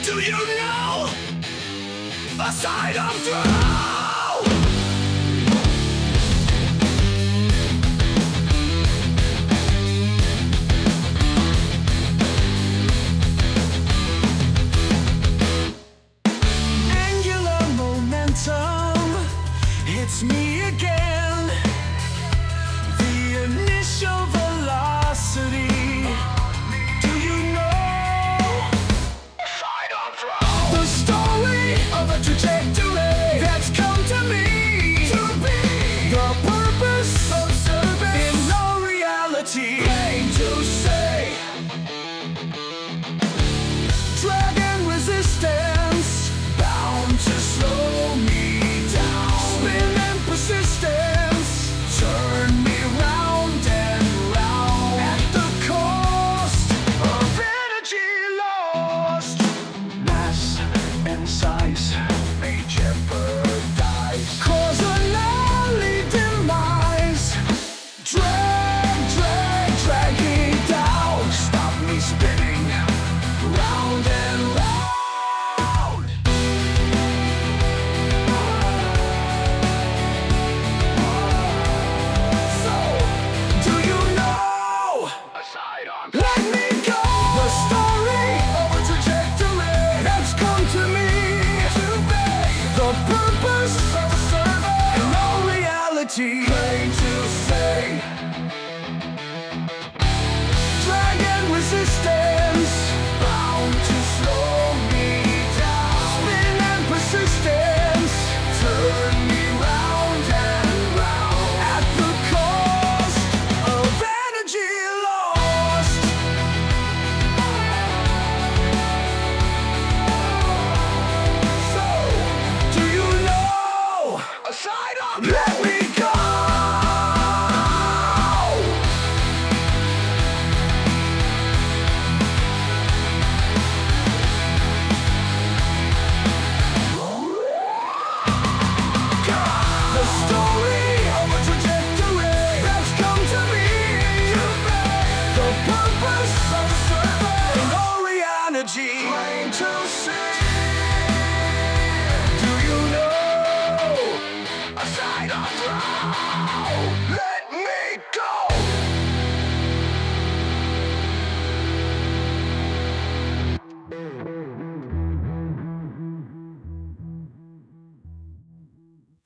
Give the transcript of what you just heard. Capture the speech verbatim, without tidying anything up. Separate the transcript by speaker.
Speaker 1: Do you know a sight I'm through? Angular momentum hits me again. The initial velocity. Do you know the story of a trajectory that's come to me? To be the purpose of service in no reality. Plain to say, dragon resistance bound to slow me down. Spin and persistence turn me round and round at the cost of energy lost. Mass and size may jeopardize, cause an early demise. Drag, drag, dragging down, stop me spinning round and round. So, do you know a sidearm? Let me go. The story of a trajectory that's come to me. To be the purpose of a server in no reality. Plain to say, dragon resistance bound to slow me down. Spin and persistence turn me round and round at the cost of energy lost. So, do you know a sidearm? Let me go. The story of a trajectory that's come to me. To be the purpose of service in no reality. Plain to see. Do you know a sight of throw? Let me go.